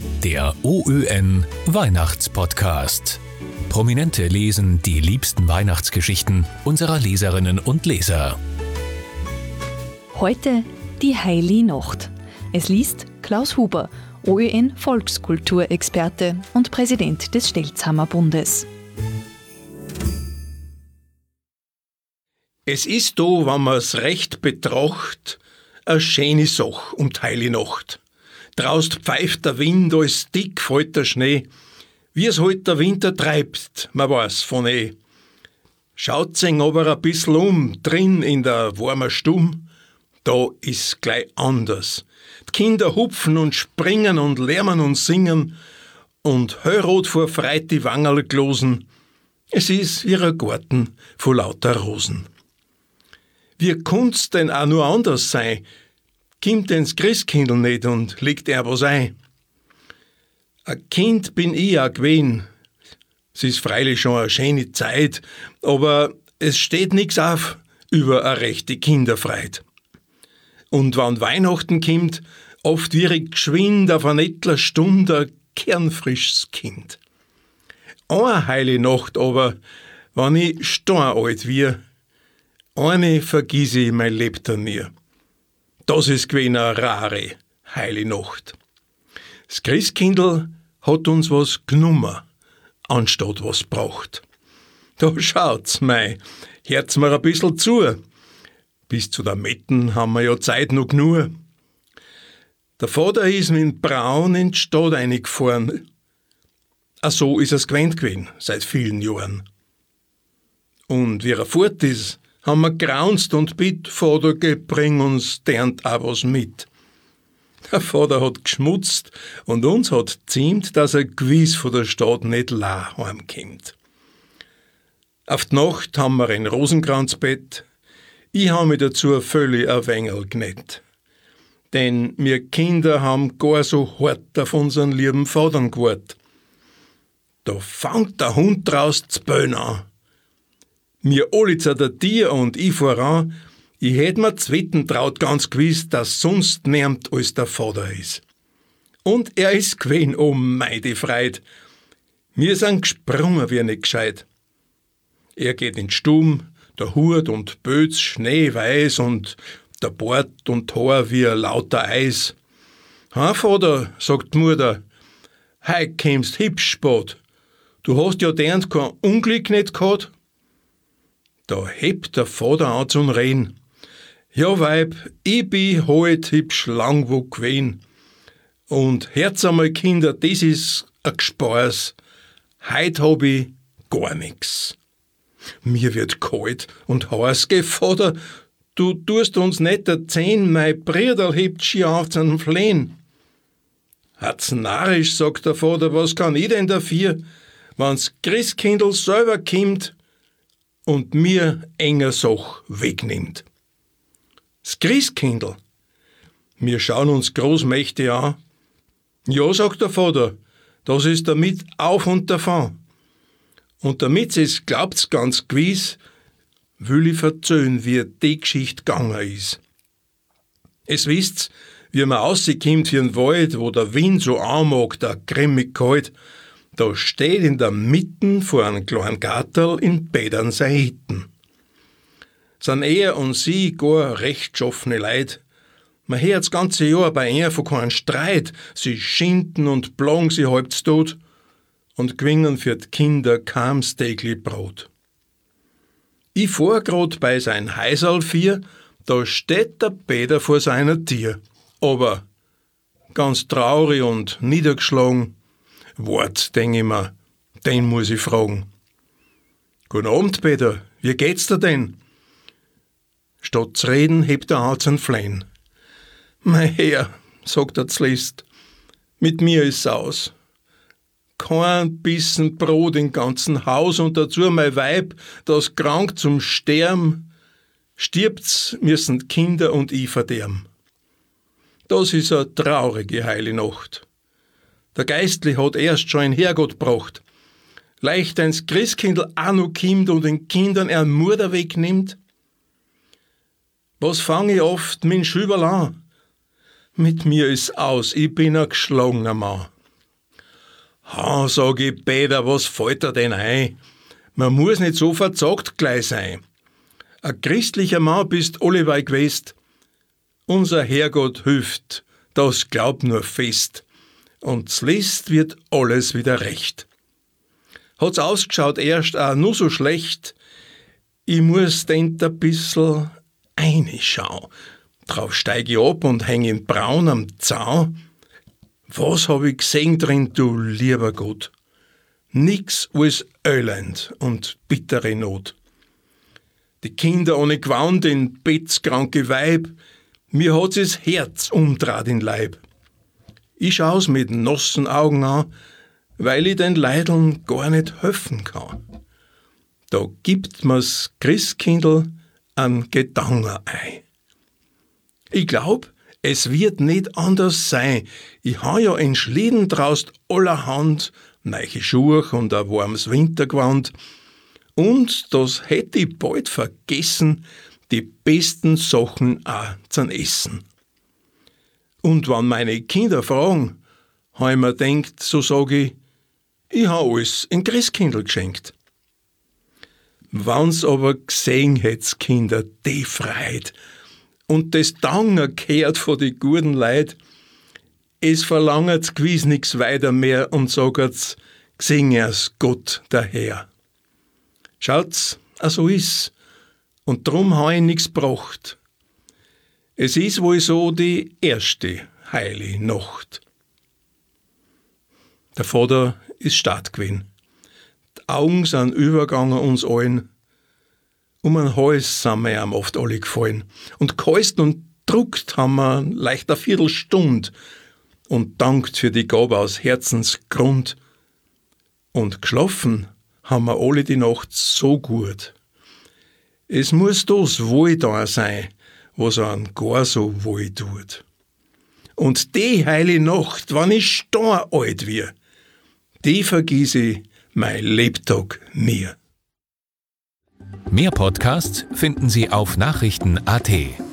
Der OÖN Weihnachtspodcast. Prominente lesen die liebsten Weihnachtsgeschichten unserer Leserinnen und Leser. Heute die Heilige Nacht. Es liest Klaus Huber, OÖN Volkskulturexperte und Präsident des Stelzhammer Bundes. Es ist da, wenn man's recht betracht, a schöne Sach um die Heilige Nacht. Draust pfeift der Wind, als dick fällt der Schnee. Wie's halt der Winter treibt, man weiß von eh. Schaut sich aber a bissl drin in der warmen Stumm. Da ist gleich anders. Die Kinder hupfen und springen und lärmen und singen und hellrot vor Freit die Wangerl glosen. Es ist wie ein Garten voll lauter Rosen. Wie kann's denn auch nur anders sein? Kimmt ins Christkindl nicht und legt er was ein? Ein Kind bin ich auch gewesen. Es ist freilich schon eine schöne Zeit, aber es steht nix auf über eine rechte Kinderfreit. Und wenn Weihnachten kommt, oft wir ich geschwind auf eine etler Stunde ein kernfrisches Kind. Eine heile Nacht aber, wenn ich steinalt wir, eine vergiss ich mein Lebter nie. Das ist gewesen eine rare, heile Nacht. Das Christkindl hat uns was genommen, anstatt was braucht. Da schaut's, mei, hört's mir ein bissl zu. Bis zu der Metten haben wir ja Zeit noch genug. Der Vater ist mit Braun in die Stadt eingefahren. So ist es gewöhnt gewesen, seit vielen Jahren. Und wie er fort ist, haben wir graunzt und bitt, Vater, bring uns dernt auch was mit. Der Vater hat geschmutzt und uns hat ziemt, dass er gewiss von der Stadt nicht la heimkommt. Auf die Nacht haben wir ein Rosenkranzbett. Ich habe mich dazu völlig ein wenig genäht. Denn wir Kinder haben gar so hart auf unseren lieben Vater gewartet. Da fängt der Hund draus zu bellen an. Mir alle zu der Tier und ich voran, ich hätt mir zweiten traut ganz gewiss, dass sonst niemand als der Vater ist. Und er ist gewesen, oh meine Freit. Wir sind gesprungen wie nicht gescheit. Er geht in Stumm, der Hut und Böts schneeweiß und der Bart und Haar wie ein lauter Eis. Ha, Vater, sagt die Mutter, heut kämst hübsch spät. Du hast ja dernt kein Unglück nicht gehabt. Da hebt der Vater an zum Reden. Ja, Weib, ich bin halt hübsch langwo gewesen. Und hört's einmal, Kinder, das ist ein Gespaß. Heut hab ich gar nix. Mir wird kalt und heiß, geh, Vater, du tust uns nicht erzählen, mein Brüderl hebt schier auf zum Flehen. Hat's narrisch, sagt der Vater, was kann ich denn dafür, wenn's Christkindl selber kommt und mir enger Sach wegnimmt. Das Christkindl? Wir schauen uns großmächtig an. Ja, sagt der Vater, das ist damit auf und davon. Und damit es glaubt's ganz gewiss, will ich verzöhn, wie die Geschichte gegangen ist. Es wisst's, wie man rauskommt wie ein Wald, wo der Wind so anmag, der grimmig kalt, da steht in der Mitte vor einem kleinen Gartel in Bädern sein Hitten. Sind er und sie gar rechtschaffene Leid. Man hört das ganze Jahr bei ihr von keinem Streit. Sie schinden und plagen sie halb's tot und gewinnen für die Kinder kein Stägli Brot. Ich fahr grad bei sein Häuserl 4, da steht der Bäder vor seiner Tür. Aber ganz traurig und niedergeschlagen, Wart, denk ich mir, den muss ich fragen. Guten Abend, Peter, wie geht's dir denn? Statt zu reden, hebt er an zum Flehen. Mein Herr, sagt er zuletzt, mit mir ist's aus. Kein Bissen Brot im ganzen Haus und dazu mein Weib, das krank zum Sterben. Stirbt's, müssen die Kinder und ich verderben. Das ist eine traurige heile Nacht. Der Geistli hat erst schon ein Herrgott gebracht. Leicht eins Christkindl auch noch kommt und den Kindern eine Mutter wegnimmt. Was fang ich oft mit Schüberl an? Mit mir ist aus, ich bin ein geschlagener Mann. Ha, sag ich, Peter, was fällt dir denn ein? Man muss nicht so verzagt gleich sein. Ein christlicher Mann bist allewei gewesen. Unser Herrgott hilft, das glaub nur fest. Und z'list wird alles wieder recht. Hat's ausgeschaut erst auch nur so schlecht. Ich muss denn da bissl reinschauen. Drauf steig ich ab und häng in braun am Zaun. Was hab ich gesehen drin, du lieber Gott? Nix als Elend und bittere Not. Die Kinder ohne Gewand, den bettskranke Weib, mir hat's das Herz umdraht in Leib. Ich schau's mit nassen Augen an, weil ich den Leideln gar nicht helfen kann. Da gibt mir's Christkindl an Gedanken ein. Ich glaub, es wird nicht anders sein. Ich ha ja entschlieden draust allerhand, neue Schuhe und ein warmes Wintergewand. Und das hätte ich bald vergessen, die besten Sachen auch zum Essen. Und wenn meine Kinder fragen, ha ich mir denkt, so sag ich ha alles in Christkindl geschenkt. Wenn's aber gesehen hätt's, Kinder, die Freude und das Danken gehört von die guten Leid, es verlangert's gewiss nix weiter mehr und sagert's, gesehen er's Gott der Herr. Schaut's, so is, und drum ha ich nix gebracht. Es is wohl so die erste heilige Nacht. Der Vater ist stark gewesen. Die Augen sind übergangen uns allen. Um den Hals sind mir ihm oft alle gefallen. Und gehalst und druckt haben wir leicht eine Viertelstunde und dankt für die Gabe aus Herzensgrund. Und geschlafen haben wir alle die Nacht so gut. Es muss das wohl da sein, was einem gar so wohl tut. Und die heile Nacht, wann ich starr alt wir, die vergiss ich mein Lebtag nie. Mehr Podcasts finden Sie auf Nachrichten.at.